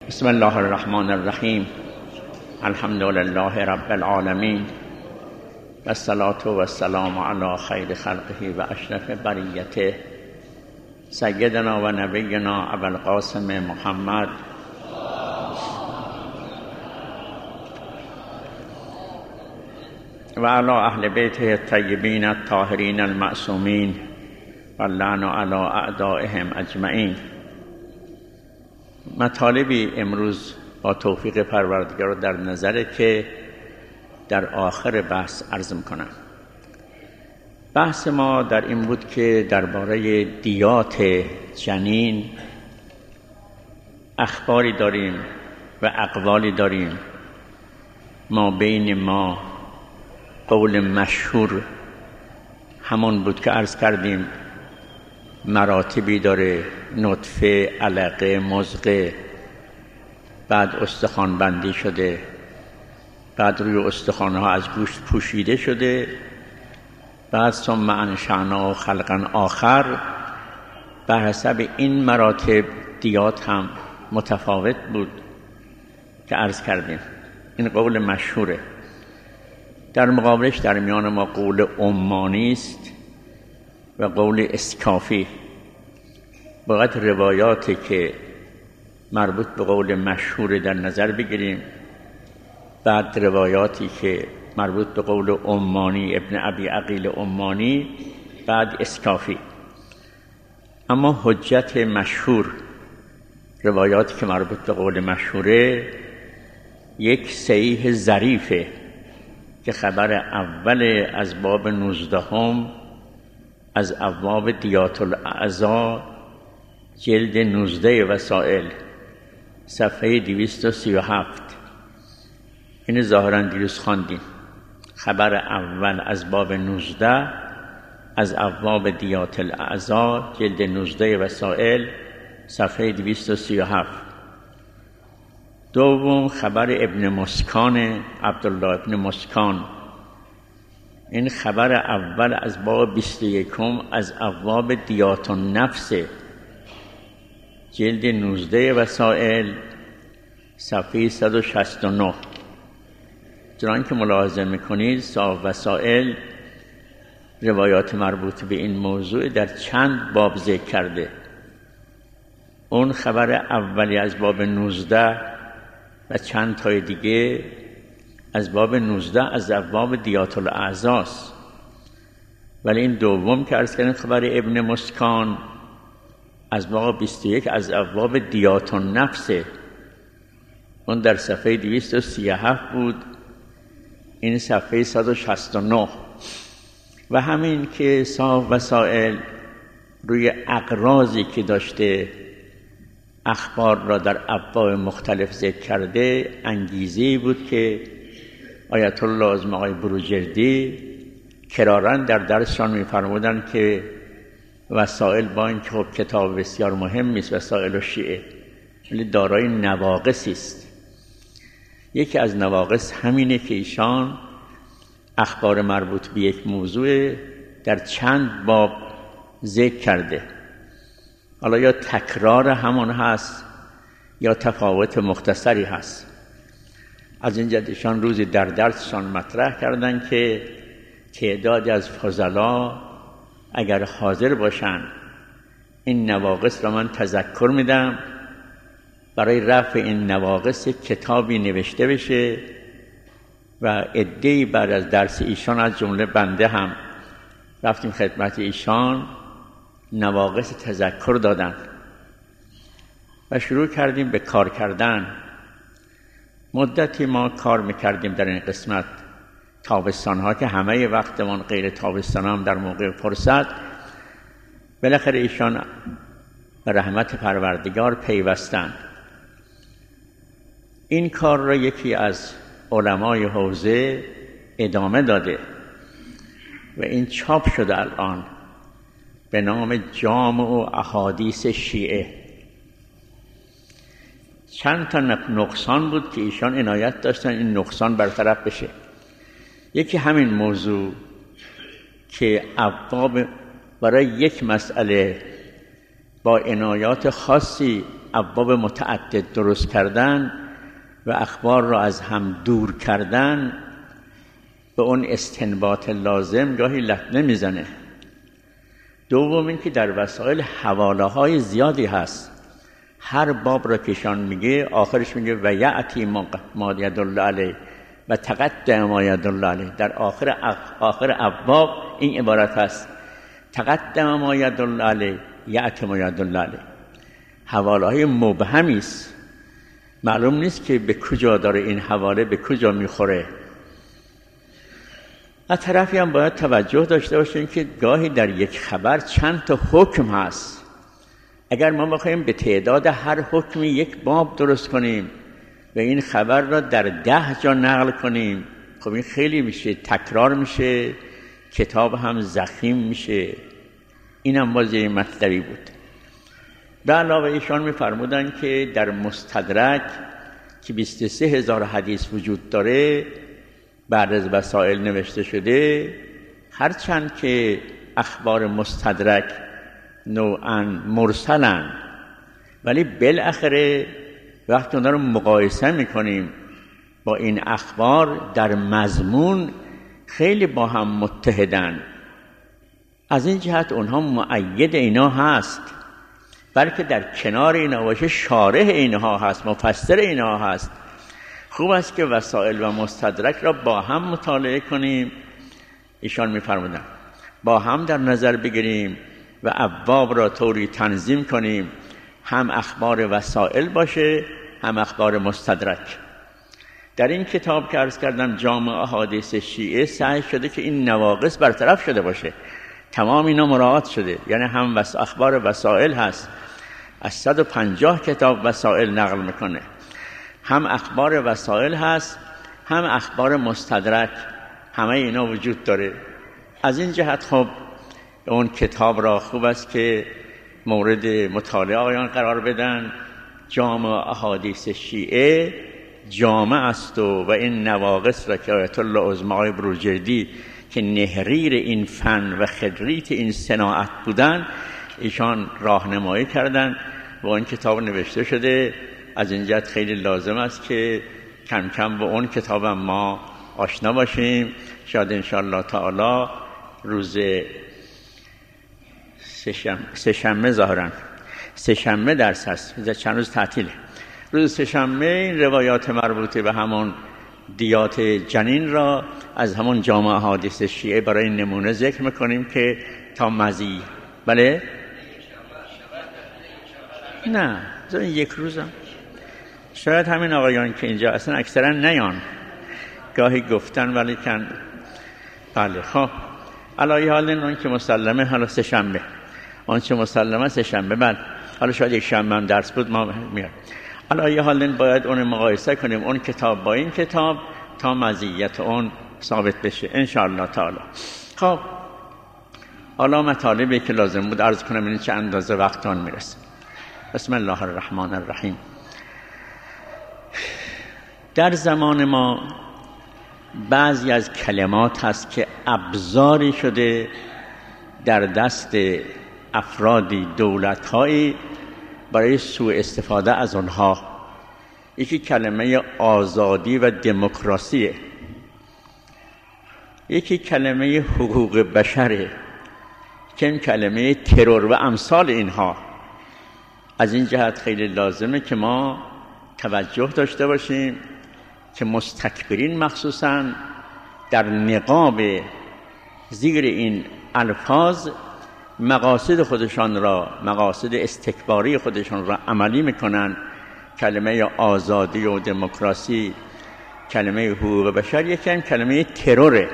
بسم الله الرحمن الرحیم. الحمد لله رب العالمین و الصلاة و السلام علی خیر خلقه و اشرف بریته سیدنا و نبینا ابوالقاسم محمد و علی اهل بیته الطیبین الطاهرین المعصومین و اللعن علی اعدائهم اجمعین. مطالبی امروز با توفیق پروردگار در نظره که در آخر بحث عرض می‌کنم. بحث ما در این بود که درباره دیات جنین اخباری داریم و اقوالی داریم. ما بین ما قول مشهور همون بود که عرض کردیم، مراتبی داره: نطفه، علقه، مضغه، بعد استخوان بندی شده، بعد روی استخوانها از گوشت پوشیده شده، بعد ثم انشأناه خلقا آخر. بر حسب این مراتب دیات هم متفاوت بود که عرض کردیم. این قول مشهوره. در مقابلش در میان ما قول عمانی است و قول اسکافی. باید روایاتی که مربوط به قول مشهور در نظر بگیریم، بعد روایاتی که مربوط به قول عمانی، ابن ابی عقیل عمانی، بعد اسکافی. اما حجت مشهور، روایاتی که مربوط به قول مشهوره، یک صحیح ظریفه که خبر اول از باب 19 از ابواب دیات الاعضا، جلد 19 وسائل، صفحه 237. این ظاهراً دیروز خواندیم. خبر اول از باب 19 از ابواب دیات الاعضا، جلد 19 وسائل، صفحه 237. دوم خبر ابن مسکان، عبدالله ابن مسکان. این خبر اول از باب 21 از ابواب دیات النفس، جلد 19 وسائل، صفحه 169. چنان که ملاحظه میکنید صاحب وسائل روایات مربوط به این موضوع در چند باب ذکر کرده. اون خبر اولی از باب 19 و چند تای دیگه از باب 19 از ابواب دیات الاعضاست. ولی این دوم که عرض کردیم خبر ابن مسکان از باب 21 از ابواب دیات النفس، اون در صفحه 237 بود، این صفحه 169. و همین که صاحب وسائل روی اغراضی که داشته اخبار را در ابواب مختلف ذکر کرده، انگیزه‌ای بود که آیت الله اعظم آقای بروجردی کراراً در درسشان می‌فرمودند که وسائل با اینکه خب کتاب بسیار مهمی است، وسائل و شیعه، ولی دارای نواقصی است. یکی از نواقص همینه که ایشان اخبار مربوط به یک موضوع در چند باب ذکر کرده. حالا یا تکرار همون هست یا تفاوت مختصری هست. از این جهت ایشان روزی در درسشان مطرح کردن که تعدادی از فضلا اگر حاضر باشن این نواقص را من تذکر میدم، برای رفع این نواقص کتابی نوشته بشه و عده‌ای بعد از درس ایشان از جمله بنده هم رفتیم خدمت ایشان، نواقص تذکر دادن و شروع کردیم به کار کردن. مدتی ما کار میکردیم در این قسمت، تابستانها که همه وقتمان غیر تابستان هم در موقع فرصت. بالاخره ایشان به رحمت پروردگار پیوستند. این کار را یکی از علمای حوزه ادامه داده و این چاپ شده الان به نام جامع احادیث شیعه. چند تا نقصان بود که ایشان عنایت داشتن این نقصان برطرف بشه. یکی همین موضوع که ابواب برای یک مسئله با عنایات خاصی ابواب متعدد درست کردن و اخبار را از هم دور کردن به اون استنباط لازم گاهی لطمه میزنه. دوم این که در وسایل حواله های زیادی هست. هر باب را کشان میگه آخرش میگه و یأتی ما یدل علیه و تقدم ما یدل علیه. در آخر ابواب این عبارت هست تقدم ما یدل علیه یأتی ما یدل علیه. حواله های مبهمی است، معلوم نیست که به کجا داره این حواله به کجا میخوره. از طرفی هم باید توجه داشته باشیم که گاهی در یک خبر چند تا حکم هست. اگر ما بخوایم به تعداد هر حکمی یک باب درست کنیم و این خبر را در 10 جا نقل کنیم، خب این خیلی میشه، تکرار میشه، کتاب هم ضخیم میشه. این هم باز یه مطلبی بود. به علاوه ایشان میفرمودن که در مستدرک که 23,000 حدیث وجود داره بعد از وسائل نوشته شده، هرچند که اخبار مستدرک نوعاً مرسلن، ولی بالاخره وقتی اونها رو مقایسه میکنیم با این اخبار در مضمون خیلی با هم متحدن. از این جهت اونها مؤید اینا هست، بلکه در کنار اینا باشه شارح اینها هست، مفسر اینها هست. خوب است که وسائل و مستدرک را با هم مطالعه کنیم. ایشان می‌فرمودند با هم در نظر بگیریم و ابواب را طوری تنظیم کنیم هم اخبار وسائل باشه هم اخبار مستدرک. در این کتاب که عرض کردم جامع احادیث شیعه سعی شده که این نواقص برطرف شده باشه. تمام اینا مراعات شده، یعنی هم اخبار وسائل هست، از 150 کتاب وسائل نقل میکنه، هم اخبار وسائل هست هم اخبار مستدرک، همه اینا وجود داره. از این جهت خب اون کتاب را خوب است که مورد مطالعه آیان قرار بدن. جامع احادیث شیعه جامع است و این نواقص را که آیت الله عظمی بروجردی که نهریر این فن و خریت این صناعت بودن، ایشان راهنمایی کردن و این کتاب نوشته شده. از این جهت خیلی لازم است که کم کم با اون کتاب ما آشنا باشیم. شاید انشاءالله تعالی روز سه‌شنبه ظاهرا سه‌شنبه درس هست، چند روز تعطیله. روز سه‌شنبه این روایات مربوطه به همون دیات جنین را از همون جامع احادیث شیعه برای نمونه ذکر میکنیم که تا مزی. بله؟ نه یک روزم شاید همین آقایان که اینجا اصلا اکثرا نیان، گاهی گفتن ولی کن. بله خب علایه حال اون که مسلمه حالا سه‌شنبه، اون چه مسلمه سه‌شنبه. بله حالا شاید یک شنبه هم درس بود ما میاد. علایه حال باید اون مقایسه کنیم اون کتاب با این کتاب تا مزیت اون ثابت بشه ان شاء الله تعالی. خب حالا مطالبی که لازم بود عرض کنم، این چه اندازه وقت آن میرسه. بسم الله الرحمن الرحیم. در زمان ما بعضی از کلمات هست که ابزاری شده در دست افرادی، دولت‌هایی برای سوء استفاده از آنها. یکی کلمه آزادی و دموکراسیه، یکی کلمه حقوق بشره، که کلمه ترور و امثال اینها. از این جهت خیلی لازمه که ما توجه داشته باشیم که مستکبرین مخصوصاً در نقاب زیر این الفاظ مقاصد خودشان را، مقاصد استکباری خودشان را عملی میکنن. کلمه آزادی و دموکراسی، کلمه حقوق بشر، یکی کلمه تروره.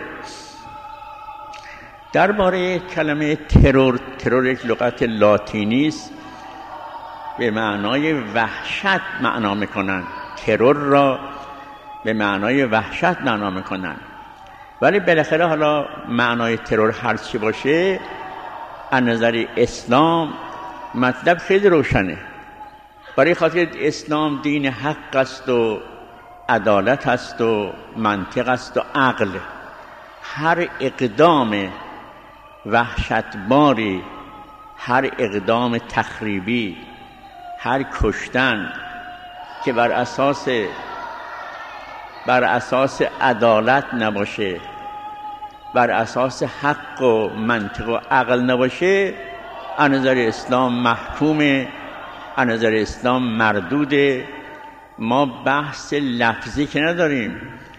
درباره کلمه ترور یک لغت لاتینی است، به معنای وحشت معنا میکنن. ترور را به معنای وحشت معنا میکنن، ولی بالاخره حالا معنای ترور هر چی باشه از نظر اسلام مطلب خیلی روشنه. برای خاطر اسلام دین حق است و عدالت است و منطق است و عقل. هر اقدام وحشتباری، هر اقدام تخریبی، هر کشتن که بر اساس عدالت نباشه، بر اساس حق و منطق و عقل نباشه، از نظر اسلام محکومه، از نظر اسلام مردوده. ما بحث لفظی که نداریم،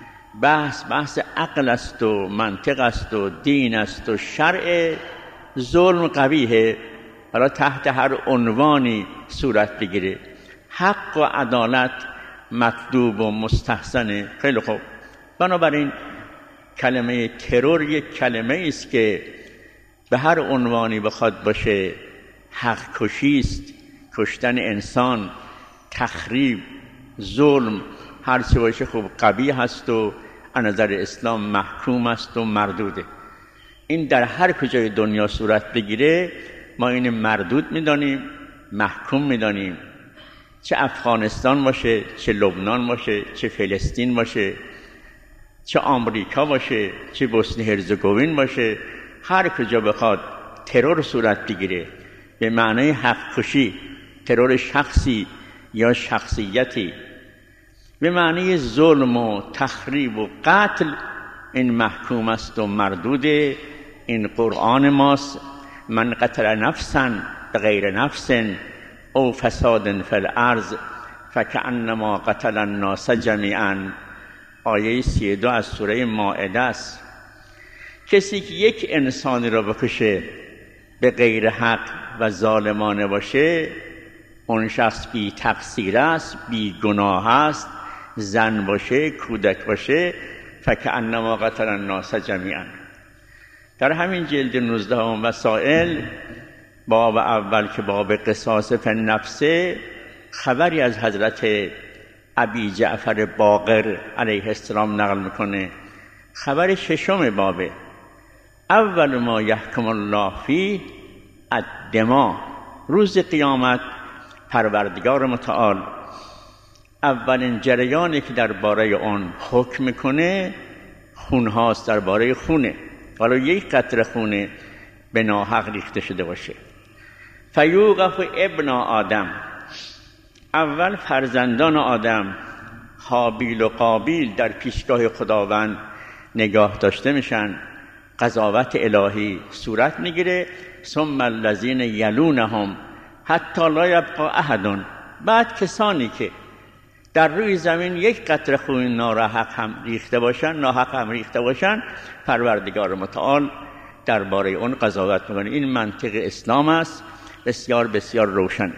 بحث عقل است و منطق است و دین است و شرع. ظلم قبیحه، حالا تحت هر عنوانی صورت بگیره. حق و عدالت مطلوب و مستحسنه. خیلی خوب. بنابراین کلمه ترور یک کلمه است که به هر عنوانی بخواد باشه حق کشی است، کشتن انسان، تخریب، ظلم، هر چه باشه خوب قبیح است و از نظر اسلام محکوم است و مردوده. این در هر کجای دنیا صورت بگیره ما این مردود میدانیم، محکوم میدانیم. چه افغانستان باشه، چه لبنان باشه، چه فلسطین باشه، چه آمریکا باشه، چه بوسنی هرزگوین باشه، هر کجا بخواد ترور صورت بگیره به معنای حق کشی، ترور شخصی یا شخصیتی، به معنی ظلم و تخریب و قتل، این محکوم است و مردوده. این قرآن ماست. من قتل نفسا بغیر نفس او فساد فی الارض فکأنما قتل الناس جمیعا. آیه 32 از سوره مائده است. کسی که یک انسانی را بکشه به غیر حق و ظالمانه باشه، اون شخص بی تقصیر است، بی گناه است. زن باشه، کودک باشه، فکأنما قتل الناس جمیعا. در همین جلد 19 وسائل، باب اول که باب قصاص فی النفس، خبری از حضرت ابی جعفر باقر علیه السلام نقل میکنه. خبر ششم بابه. اول ما یحکم الله فیه الدماء. روز قیامت پروردگار متعال اولین جریانی که درباره اون حکم میکنه خون هاست، درباره خونه. حالا یک قطره خونه به ناحق ریخته شده باشه. فیوقف ابن آدم. اول فرزندان آدم، هابیل و قابیل، در پیشگاه خداوند نگاه داشته میشن. قضاوت الهی صورت میگیره. ثم الذین یلونهم حتی لا یبقى احد. بعد کسانی که در روی زمین یک قطره خون ناحق هم ریخته باشن، پروردگار متعال درباره اون قضاوت میکنه. این منطق اسلام است، بسیار بسیار روشن.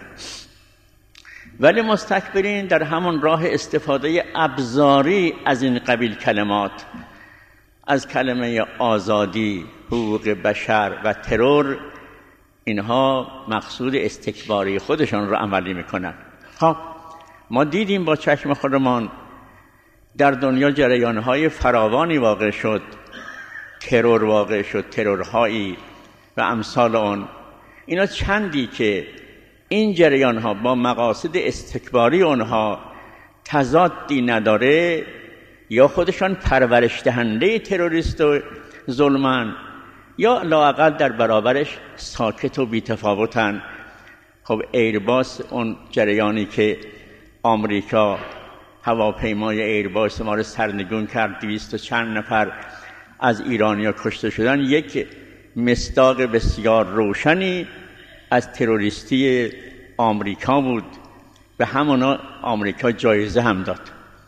ولی مستکبرین در همون راه استفاده ابزاری از این قبیل کلمات، از کلمه آزادی، حقوق بشر و ترور، اینها مقصود استکباری خودشان را عملی میکنن. خب ما دیدیم با چشم خودمان در دنیا جریانهای فراوانی واقع شد، ترور واقع شد، ترورهایی و امثال آن. اینا چندی که این جریانها با مقاصد استکباری آنها تضادی نداره، یا خودشان پرورش دهنده تروریست و ظلمن، یا لااقل در برابرش ساکت و بی‌تفاوتن. خب ایرباس، اون جریانی که آمریکا هواپیمای ایرباس ما رو سرنگون کرد، 200 و چند نفر از ایرانیا کشته شدن، یک مصداق بسیار روشنی از تروریستی آمریکا بود. به همونا آمریکا جایزه هم داد.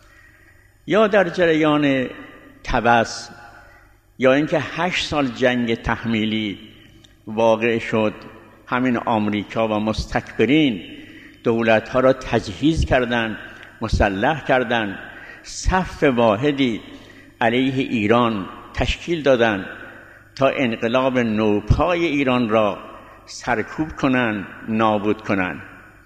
یا در جریان طبس، یا اینکه 8 سال جنگ تحمیلی واقع شد، همین آمریکا و مستکبرین دولت‌ها را تجهیز کردند، مسلح کردند، صف واحدی علیه ایران تشکیل دادند تا انقلاب نوپای ایران را سرکوب کنند، نابود کنند.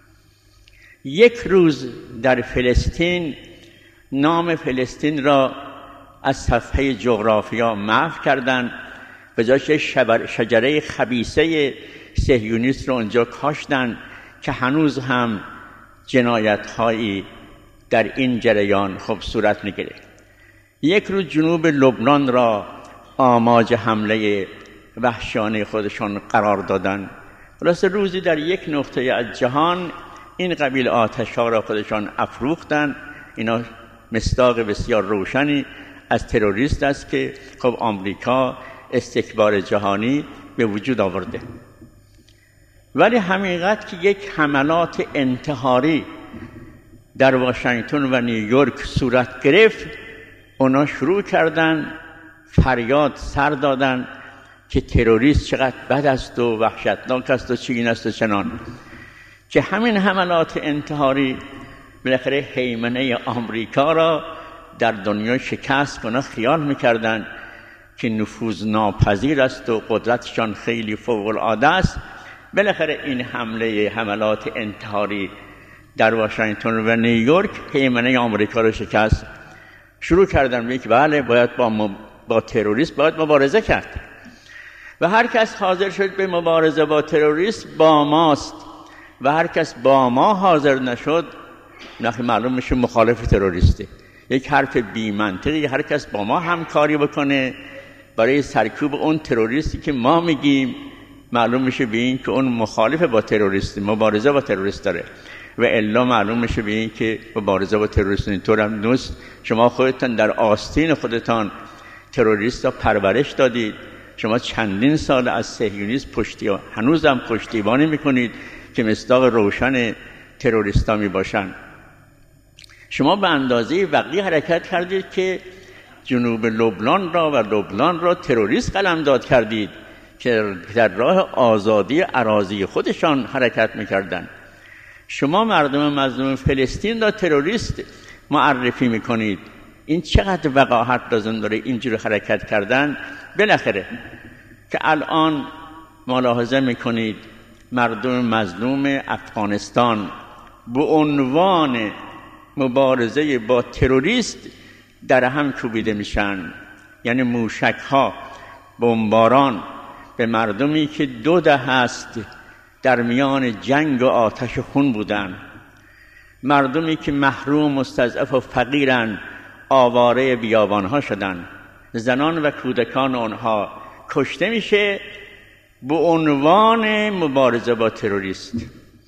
یک روز در فلسطین نام فلسطین را از صفحه جغرافیا محو کردند، به جاش شجره خبیثه صهیونیست را اونجا کاشتند که هنوز هم جنایت‌هایی در این جریان خب صورت می‌گیره. یک روز جنوب لبنان را آماج حمله وحشیانه خودشان قرار دادند. خلاص روزی در یک نقطه از جهان این قبیل آتش‌ها را خودشان افروختند. اینا مصداق بسیار روشنی از تروریست است که خب آمریکا استکبار جهانی به وجود آورده. ولی حقیقت که یک حملات انتحاری در واشنگتن و نیویورک صورت گرفت، اونا شروع کردن فریاد سر دادن که تروریست چقدر بد است و وحشتناک است و چین است و چنان، که همین حملات انتحاری بالاخره هیمنه آمریکا را در دنیا شکست کنه. خیال میکردن که نفوذ ناپذیر است و قدرتشان خیلی فوق العاده است. بالاخره این حملات انتحاری در واشنگتن و نیویورک هیمنه آمریکا را شکست. شروع کردن میگه بله باید با تروریست باید مبارزه کرد و هر کس حاضر شد به مبارزه با تروریست با ماست و هر کس با ما حاضر نشد نخی معلوم میشه مخالف تروریسته. یک حرف بی منطقی. هر کس با ما همکاری بکنه برای سرکوب اون تروریستی که ما میگیم، معلوم میشه به این که اون مخالف با تروریست، مبارزه با تروریست داره و الا معلوم میشه به این که مبارزه با تروریست. اینطور هم نیست. شما خودتان در آستین خودتان تروریست را پرورش دادید. شما چندین سال از صهیونیسم هنوز هم پشتیبانی میکنید که مصداق روشن تروریستا میباشند. شما به اندازه وقتی حرکت کردید که جنوب لبنان را تروریست قلمداد کردید که در راه آزادی اراضی خودشان حرکت میکردند. شما مردم مظلوم فلسطین را تروریست معرفی میکنید. این چقدر وقاحت لازم داره اینجور حرکت کردن. بالاخره که الان ملاحظه میکنید مردم مظلوم افغانستان به عنوان مبارزه با تروریست در هم کوبیده میشن. یعنی موشک ها، بمباران به مردمی که 2 دهه است در میان جنگ و آتش خون بودن، مردمی که محروم، مستضعف و فقیرن، آواره بیابانها شدن، زنان و کودکان آنها کشته میشه به عنوان مبارزه با تروریست.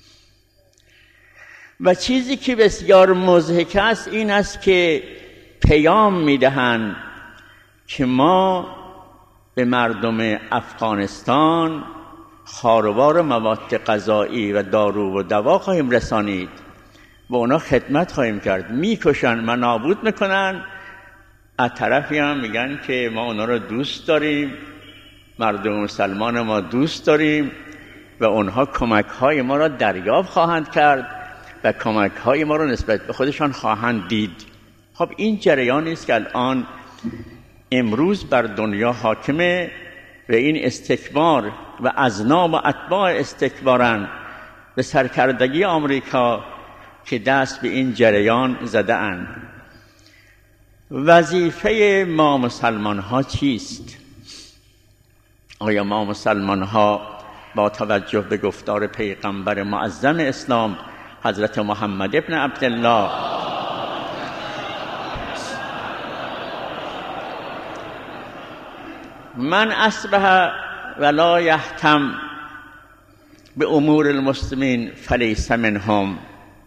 و چیزی که بسیار مضحک است این است که پیام میدهند که ما به مردم افغانستان خاروار مواد غذایی و دارو و دوا خواهیم رسانید و اونا خدمت خواهیم کرد. میکشن و نابود میکنن، از طرفی هم میگن که ما اونا رو دوست داریم، مردم مسلمان ما دوست داریم و اونها کمک های ما را دریافت خواهند کرد و کمک های ما را نسبت به خودشان خواهند دید. خب این جریانی است که الان امروز بر دنیا حاکمه و این استکبار و اذناب و اتباع استکبارن به سرکردگی آمریکا که دست به این جریان زده اند. وظیفه ما مسلمان ها چیست؟ آیا ما مسلمان ها با توجه به گفتار پیغمبر معظم اسلام حضرت محمد ابن عبدالله من اصبح ولا یهتم به امور المسلمین فلیس منهم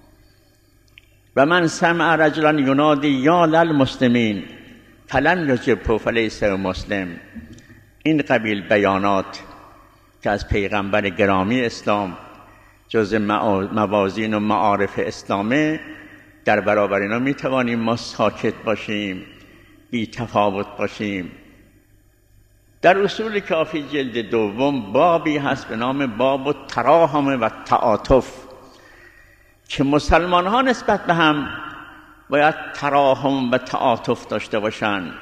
و من سمع رجلا ینادی یا للمسلمین فلم یجبه فلیس مسلم، این قبیل بیانات که از پیغمبر گرامی اسلام جز موازین و معارف اسلامه، در برابر اینا میتوانیم ما ساکت باشیم، بی تفاوت باشیم. در اصول کافی جلد 2 بابی هست به نام باب التراحم و تعاطف که مسلمان ها نسبت به هم باید تراحم و تعاطف داشته باشند.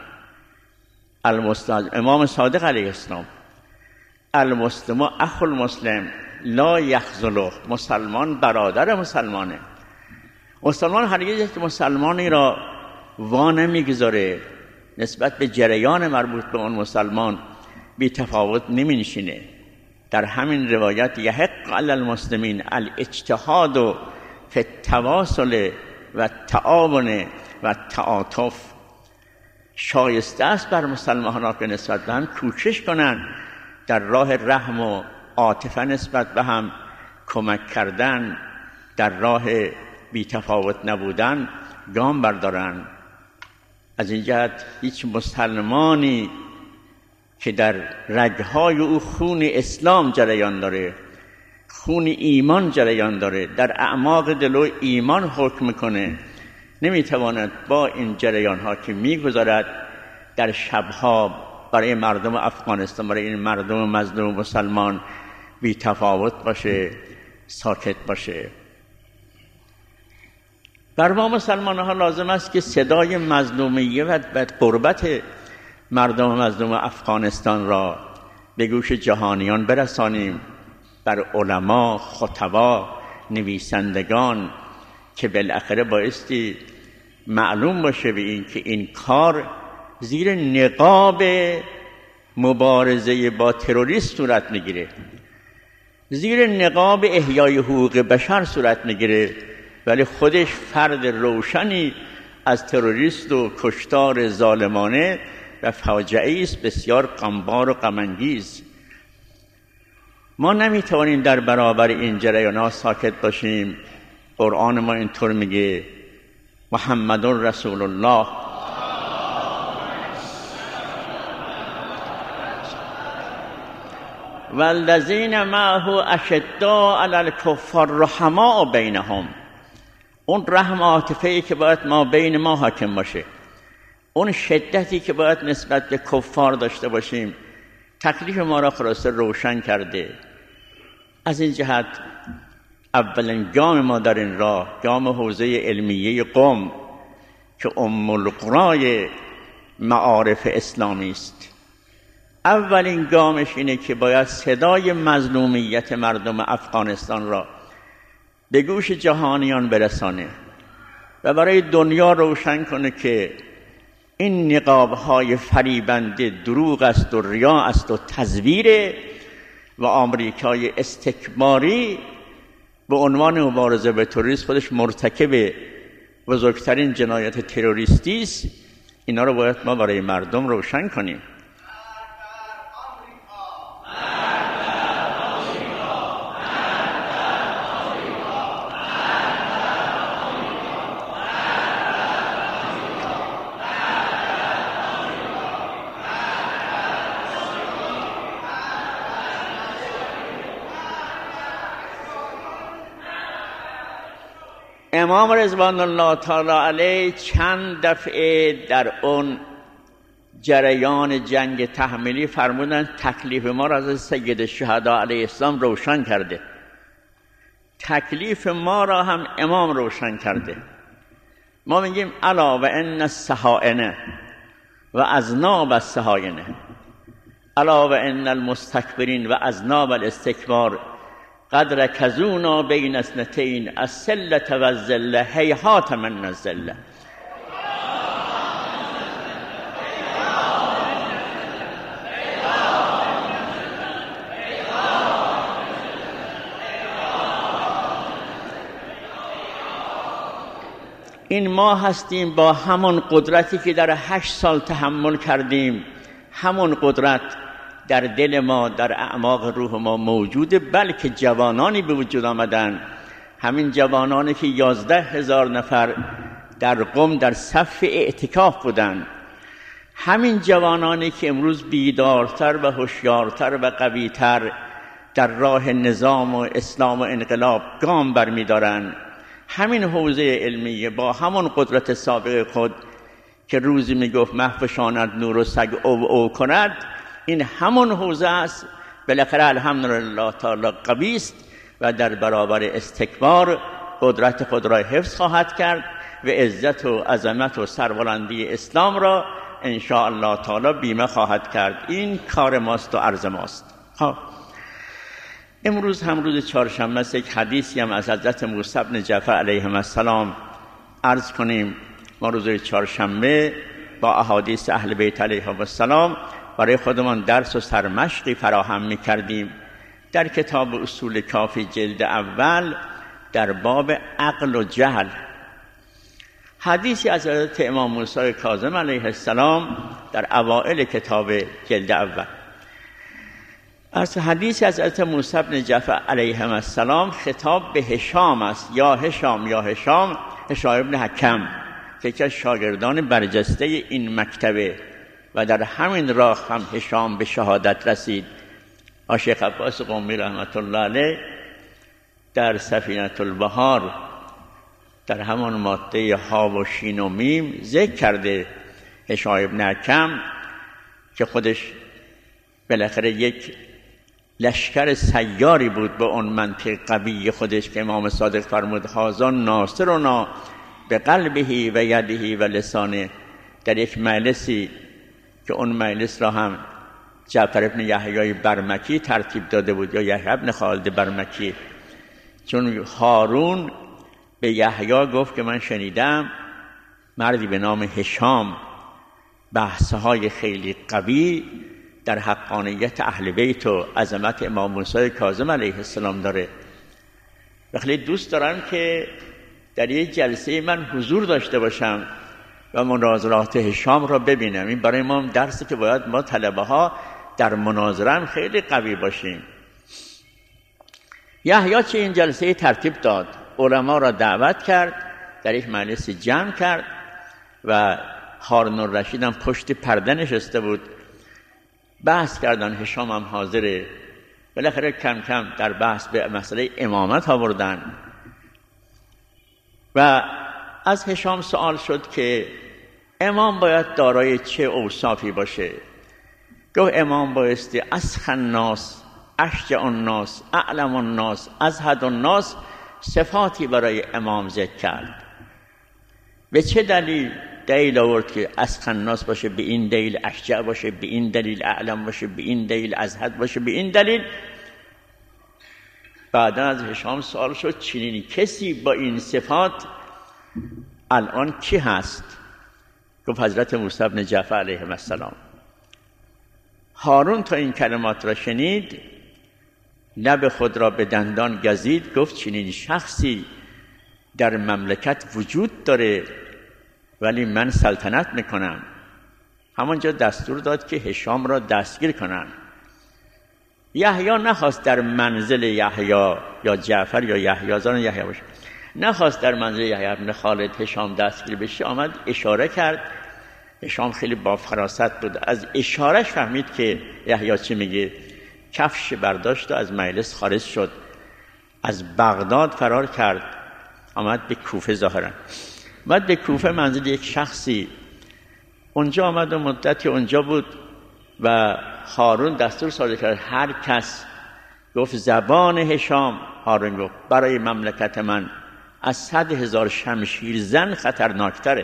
امام صادق علیه السلام المسلم اخو المسلم لا یخذله، مسلمان برادر مسلمانه. مسلمان هرگز که مسلمانی را وا نمیگذاره، نسبت به جریان مربوط به اون مسلمان بی تفاوت نمی نشینه. در همین روایت یحق علی المسلمین الاجتهاد فی التواصل و التعاون و التعاطف، شایسته است بر مسلمانان که نسبت به هم کوشش کنند در راه رحم و عاطفه نسبت به هم کمک کردن، در راه بی‌تفاوت نبودن گام بردارن. از این جهت هیچ مسلمانی که در رگهای او خون اسلام جریان داره، خون ایمان جریان داره، در اعماق دل و ایمان حکم میکنه، نمیتواند با این جریان ها که میگذارد در شبها برای مردم افغانستان، برای این مردم مظلوم مسلمان بی تفاوت باشه، ساکت باشه. بر ما مسلمان ها لازم است که صدای مظلومیت و غربت مردم مظلوم افغانستان را به گوش جهانیان برسانیم، بر علما، خطبا، نویسندگان، که بالاخره بایستی معلوم باشه به این که این کار زیر نقاب مبارزه با تروریست صورت میگیره، زیر نقاب احیای حقوق بشر صورت میگیره، ولی خودش فرد روشنی از تروریست و کشتار ظالمانه و فاجعه‌ای است بسیار غمبار و غم‌انگیز. ما نمیتوانیم در برابر این جریانات ساکت باشیم. قرآن ما اینطور میگه: محمد رسول الله والذین معه اشداء علی الکفار رحماء بینهم. اون رحم و عاطفه‌ای که باید ما بین ما حاکم باشه، اون شدتی که باید نسبت به کفار داشته باشیم، تکلیف ما را خلاصه روشن کرده. از این جهت اولین گام ما در این راه، گام حوزه علمیه قم که ام القرای معارف اسلامی است، اولین گامش اینه که باید صدای مظلومیت مردم افغانستان را به گوش جهانیان برسانه و برای دنیا روشن کنه که این نقاب‌های فریبنده دروغ است و ریا است و تزویر، و آمریکای استکباری به عنوان مبارزه به تروریسم خودش مرتکب بزرگترین جنایت تروریستی است. اینا رو باید ما برای مردم روشن کنیم. امام رضوان الله تعالی علیه چند دفعه در اون جریان جنگ تحمیلی فرمودن تکلیف ما را از سید الشهدا علیه السلام روشن کرده. تکلیف ما را هم امام روشن کرده. ما میگیم الا و ان السهائنه و اذناب السهائنه، الا و ان المستكبرین و اذناب الاستکبار قد رکزونا بین اثنتین السلة و الذلة هیهات من الذلة. این ما هستیم با همون قدرتی که در 8 سال تحمل کردیم، همون قدرت در دل ما، در اعماق روح ما موجوده، بلکه جوانانی به وجود آمدن، همین جوانانی که 11,000 نفر در قم در صف اعتکاف بودند، همین جوانانی که امروز بیدارتر و هوشیارتر و قویتر در راه نظام و اسلام و انقلاب گام برمی‌دارند، همین حوزه علمیه با همون قدرت سابق خود که روزی میگفت محفشاند نور و سگ او کند، این همون حوزه است. بالاخره الحمدلله تعالی قوی است و در برابر استکبار قدرت خود را حفظ خواهد کرد و عزت و عظمت و سربلندی اسلام را ان شاء الله تعالی بیمه خواهد کرد. این کار ماست و عرض ماست. امروز هم روز چهارشنبه است. یک حدیثی هم از حضرت موسی بن جعفر علیه السلام عرض کنیم. ما روز چهارشنبه با احادیث اهل بیت علیهم السلام برای خودمان درس و سرمشقی فراهم می‌کردیم در کتاب اصول کافی جلد اول در باب عقل و جهل. حدیثی از حضرت امام موسی کاظم علیه السلام در اوائل کتاب جلد اول. از حدیث از حضرت موسی بن جعفر علیه السلام خطاب به هشام است. یا هشام یا هشام، هشام بن حکم که یکی از شاگردان برجسته این مکتبه و در همین راه هم هشام به شهادت رسید. شیخ عباس قمی رحمت الله علیه در سفینة البحار در همان ماده ها و شین و میم ذکر کرده هشام بن حکم که خودش بالاخره یک لشکر سیاری بود به اون منطق قوی خودش که امام صادق فرمود هذا ناصرنا به قلبه و یده و لسانه، در یک مجلسی که اون مجلس را هم جعفر ابن یحیی برمکی ترتیب داده بود یا یحیی ابن خالد برمکی، چون هارون به یحیی گفت که من شنیدم مردی به نام هشام بحث‌های خیلی قوی در حقانیت اهل بیت و عظمت امام موسی کاظم علیه السلام داره و خیلی دوست دارم که در یک جلسه من حضور داشته باشم و مناظرات هشام را ببینم. این برای ما درسی که باید ما طلبه ها در مناظره هم خیلی قوی باشیم. یحیی چه این جلسه ترتیب داد، علما را دعوت کرد، در یک مجلس جمع کرد و هارون الرشید هم پشت پرده نشسته بود، بحث کردن. هشام هم حاضره. بالاخره کم کم در بحث به مسئله امامت آوردن و از هشام سوال شد که امام باید دارای چه اوصافی باشه؟ گفت امام بایستی اسخن الناس، اشجع الناس، اعلم الناس، ازهد الناس. صفاتی برای امام ذکر کرد. به چه دلیل؟ دلیل آورد که اسخن الناس باشه به این دلیل، اشجع باشه به این دلیل، اعلم باشه به این دلیل، ازهد باشه به این دلیل. بعدا از هشام سوال شد چنین کسی با این صفات الان کی هست؟ گفت حضرت موسی بن جعفر علیه السلام. هارون تا این کلمات را شنید لب خود را به دندان گزید، گفت چنین شخصی در مملکت وجود داره ولی من سلطنت میکنم. همانجا دستور داد که هشام را دستگیر کنن. یحیی نخواست در منزل یحیی یا جعفر یا یحیی زان یحیی باشه، نخواست در منزل یحیی ابن خالد هشام دستگیر بشه. آمد اشاره کرد. هشام خیلی با فراست بود، از اشارهش فهمید که یحیی چی میگه. کفش برداشت و از مجلس خارج شد، از بغداد فرار کرد، آمد به کوفه. ظاهرا بعد به کوفه منزل یک شخصی، اونجا آمد و مدتی اونجا بود و هارون دستور صادر کرد هر کس، گفت زبان هشام، هارون گفت برای مملکت من از 100,000 شمشیر زن خطرناکتره.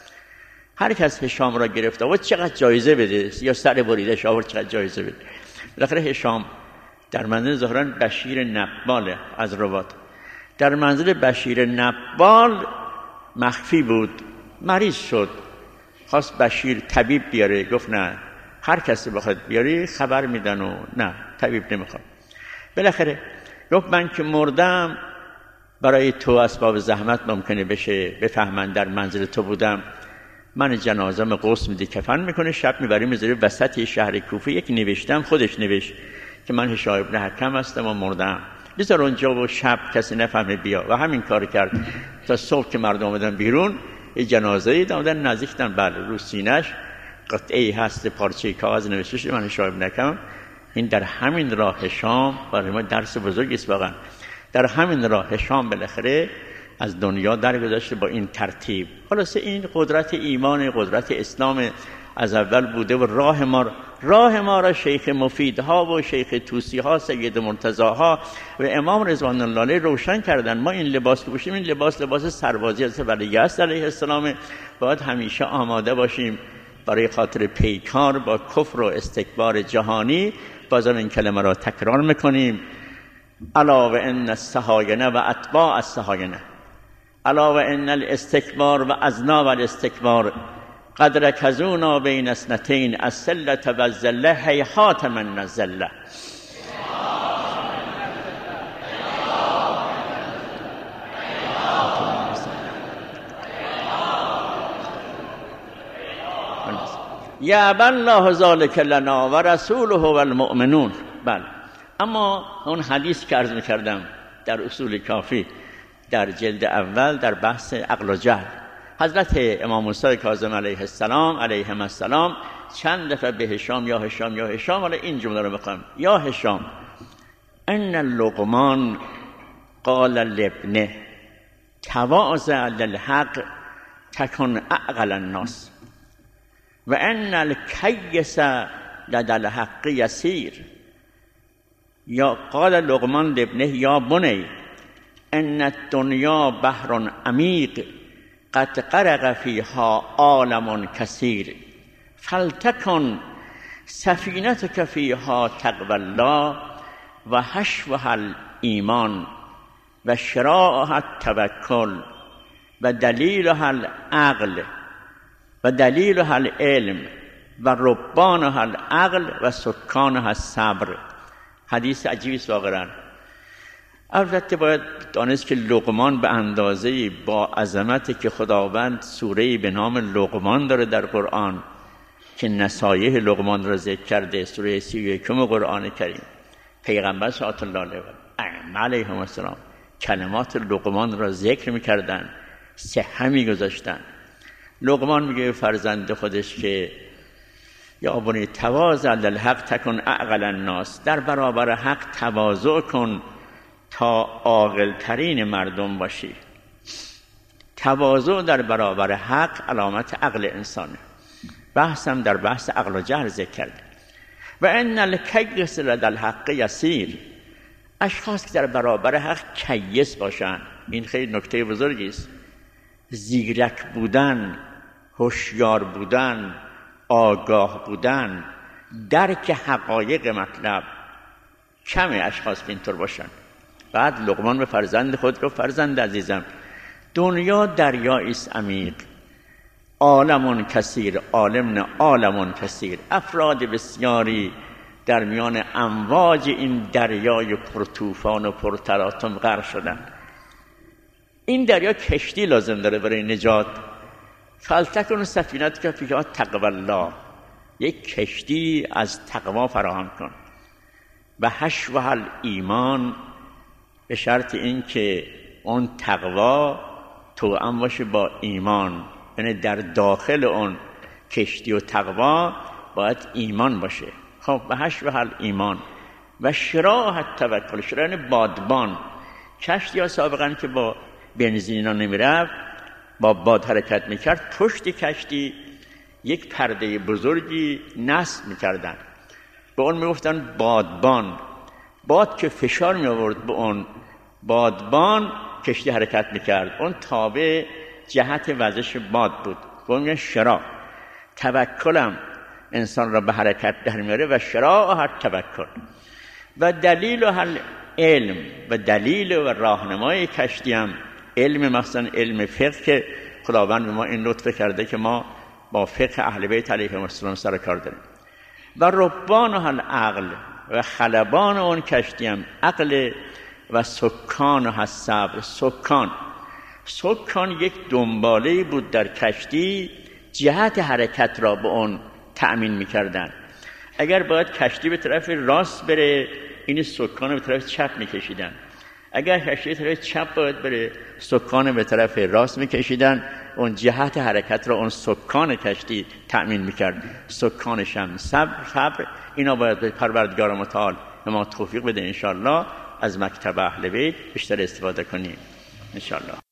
هر کس هشام را گرفته و چقدر جایزه بده، یا سر بریدش آورد چقدر جایزه بده. بالاخره هشام در منزل ظاهرا بشیر نبال از روات، در منزل بشیر نبال مخفی بود، مریض شد، خواست بشیر طبیب بیاره. گفت نه، هر کسی بخواد بیاری خبر میدن و نه، طبیب نمیخواد. بالاخره گفت من که مردم برای تو اسباب زحمت ممکنه بشه بفهمن در منزل تو بودم، من جنازم غسل میدی کفن میکنه، شب میبری میذاری وسط شهر کوفه. یک نوشتم، خودش نوشت که من هشام بن حکم هستم و مردم، بذار اونجا و شب کسی نفهمه بیا. و همین کار کرد تا صبح که مردم آمدن بیرون، یه جنازه‌ای دادن نزدیکتن، بله رو سینه‌اش قطعه‌ای هست پارچه کاغذ نوشته شده من هشام بن حکم. این در همین راه هشام برای ما درس بزرگی است واقعا. در همین راه هشام بالاخره از دنیا درگذشته با این ترتیب. خلاصه این قدرت ایمان، قدرت اسلام از اول بوده و راه ما را شیخ مفیدها و شیخ توسیها، سید مرتضاها و امام رضوان الله علیه روشن کردن. ما این لباس که پوشیم، این لباس سربازی از ولیعصر علیه السلام، باید همیشه آماده باشیم برای خاطر پیکار با کفر و استکبار جهانی. بازم این کلمه را تکرار میکنیم: الا و ان الصهاینه و اتباع الصهاینه، الا و ان الاستکبار و ازنا و الاستکبار قد رکزونا بین اثنتین السلة و الذلة هیهات من الذلة. یعبی الله ذلک لنا و رسوله و المؤمنون. بله اما اون حدیث که عرض میکردم در اصول کافی در جلد اول در بحث عقل و جهل، حضرت امام موسی کاظم علیه السلام چند دفعه به هشام یا هشام یا هشام، حالا این جمله رو بخوام: یا هشام ان لقمان قال لابنه تواضع للحق تکن اعقل الناس و ان الکیس لدى الحق یسیر. یا قال لقمان لابنه یا بنی ان الدنیا بحر عمیق قد غرق فیها عالم کثیر فلتکن سفینتک فیها تقوی الله و حشوها الایمان و شراعها التوکل و دلیلها العقل و دلیلها العلم و ربانها العقل و سکانها الصبر. حدیث عجیبی است واقعا. البته باید دانست که لقمان به اندازه با عظمتی که خداوند سوره‌ای به نام لقمان داره در قرآن که نصایح لقمان را ذکر کرده، سوره 31 قرآن کریم، پیغمبر صلی الله علیه و آله علیهم السلام کلمات لقمان را ذکر می‌کردند، صحه می‌گذاشتند. لقمان میگه فرزند خودش که یا بنی تواضع للحق تکن اعقل الناس، در برابر حق تواضع کن تا عاقل ترین مردم باشی. تواضع در برابر حق علامت عقل انسانه. بحثم در بحث عقل و جهل ذکر کرد. و ان الکیس لدى الحق یسیر، اشخاص که در برابر حق کیس باشن، این خیلی نکته بزرگی است. زیرک بودن، هوشیار بودن، آگاه بودن، درک حقایق مطلب، کمه اشخاص که اینطور باشن. بعد لقمان به فرزند خود گفت: فرزند عزیزم، دنیا دریایی است عمیق، عالمون کثیر، عالمون کثیر، افراد بسیاری در میان امواج این دریای پرطوفان و پرتلاطم غرق شدن. این دریا کشتی لازم داره برای نجات. فلتکن سفینتک فیها تقوی الله، یک کشتی از تقوا فراهم کن. و حشوها الایمان، به شرط این که اون تقوا توأم باشه با ایمان، یعنی در داخل اون کشتی و تقوا باید ایمان باشه. خب به حشوها الایمان و شراعها التوکل، شراع یعنی بادبان. کشتی ها سابقا که با بنزین ها نمیرفت، با باد حرکت میکرد، پشت کشتی یک پرده بزرگی نصب میکردن، به اون میگفتن بادبان. باد که فشار می آورد به اون بادبان، کشتی حرکت میکرد، اون تابع جهت وزش باد بود. به اون میگن شراع. توکلم انسان را به حرکت در میاره و شراع هر توکل. و دلیل و علم، و دلیل و راهنمای کشتی هم علم، مثلا علم فقه که خداوند به ما این لطف کرده که ما با فقه اهل بیت علیهم السلام سر کار داریم. و ربانها العقل، و خلبان اون کشتی هم عقل، و سکانها الصبر. سکان یک دنباله بود در کشتی، جهت حرکت را به اون تأمین میکردن. اگر باید کشتی به طرف راست بره، این سکان به طرف چپ میکشیدن. اگر کشتی به طرف چپ باید بره، سکان به طرف راست میکشیدن. اون جهت حرکت را اون سکان کشتی تأمین میکرد. سکانش هم صبر. اینا باید پروردگار متعال به ما توفیق بده انشاءالله از مکتب اهل بیت بیشتر استفاده کنیم انشاءالله.